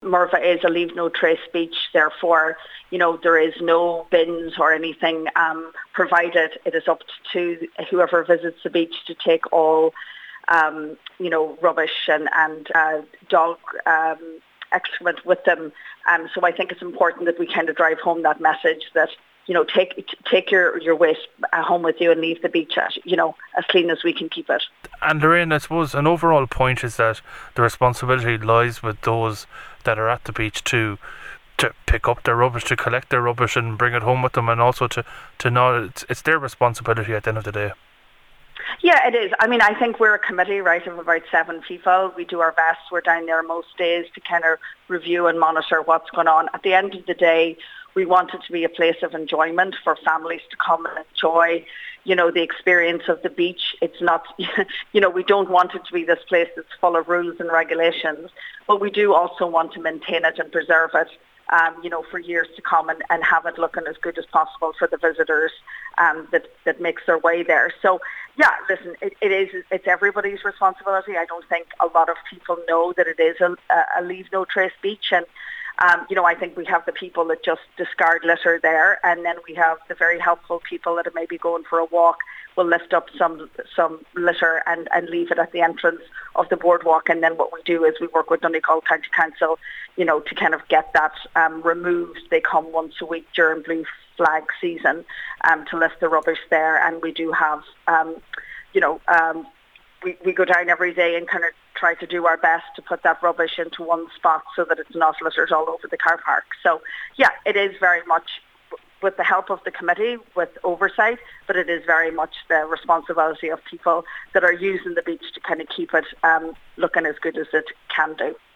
Murva is a leave no trace beach, therefore, there is no bins or anything provided. It is up to whoever visits the beach to take all, rubbish and dog excrement with them. So I think it's important that we kind of drive home that message that, take your waste home with you and leave the beach as clean as we can keep it. And Lorraine, I suppose an overall point is that the responsibility lies with those that are at the beach to pick up their rubbish, to collect their rubbish and bring it home with them, and also to know it's their responsibility at the end of the day. Yeah, it is. I mean, I think we're a committee, right, of about 7 people. We do our best. We're down there most days to kind of review and monitor what's going on. At the end of the day, we want it to be a place of enjoyment for families to come and enjoy, the experience of the beach. It's not, we don't want it to be this place that's full of rules and regulations, but we do also want to maintain it and preserve it, for years to come and have it looking as good as possible for the visitors that makes their way there. So, yeah, listen, it's everybody's responsibility. I don't think a lot of people know that it is a leave no trace beach, and I think we have the people that just discard litter there, and then we have the very helpful people that are maybe going for a walk will lift up some litter and leave it at the entrance of the boardwalk. And then what we do is we work with Donegal County Council, to kind of get that removed. They come once a week during Blue Flag season to lift the rubbish there, and we do have, we go down every day and kind of try to do our best to put that rubbish into one spot so that it's not littered all over the car park. So, yeah, it is very much with the help of the committee, with oversight, but it is very much the responsibility of people that are using the beach to kind of keep it looking as good as it can do.